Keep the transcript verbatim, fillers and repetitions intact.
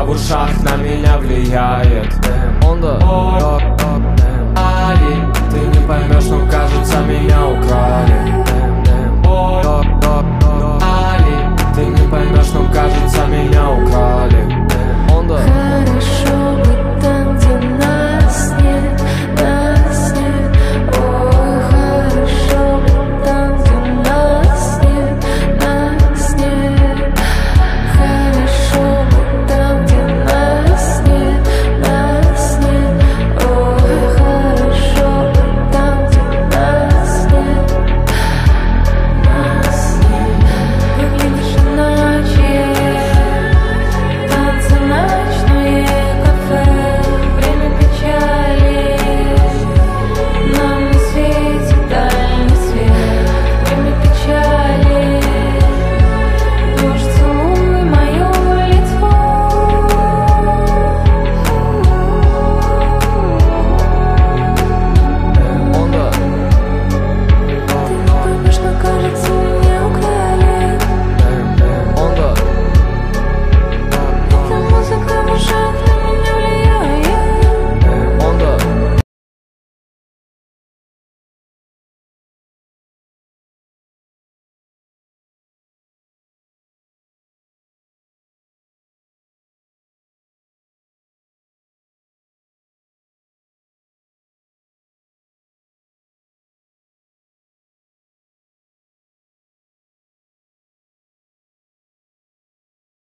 в ушах на меня влияет. On the dog, dog, damn. Али, ты не поймешь, но кажется меня украли. Dog, dog, dog, dog. Али, ты не поймешь, но кажется